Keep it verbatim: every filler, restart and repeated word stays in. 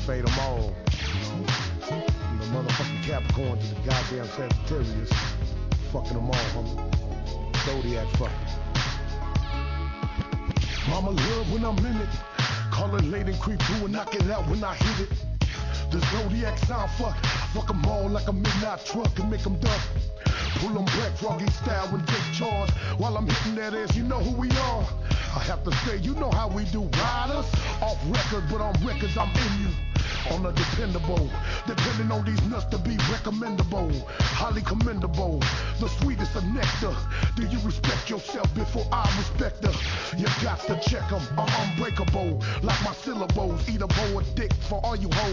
fade them all. You know, from the motherfucking Capricorn to the goddamn Sagittarius. Fucking them all, homie. Zodiac fucking. Mama love when I'm in it. Call it late and creep through and knock it out when I hit it. The Zodiac sound fuck. Fuck them all like a midnight truck and make them duck. Pull them back froggy style and take charge. While I'm hitting that ass, you know who we are. I have to say, you know how we do riders. Off record, but on records I'm in you. On a dependable, depending on these nuts to be recommendable, highly commendable, the sweetest of nectar. Do you respect yourself before I respect her? You got to check them, I'm unbreakable, like my syllables. Eat a bowl of dick for all you hoes.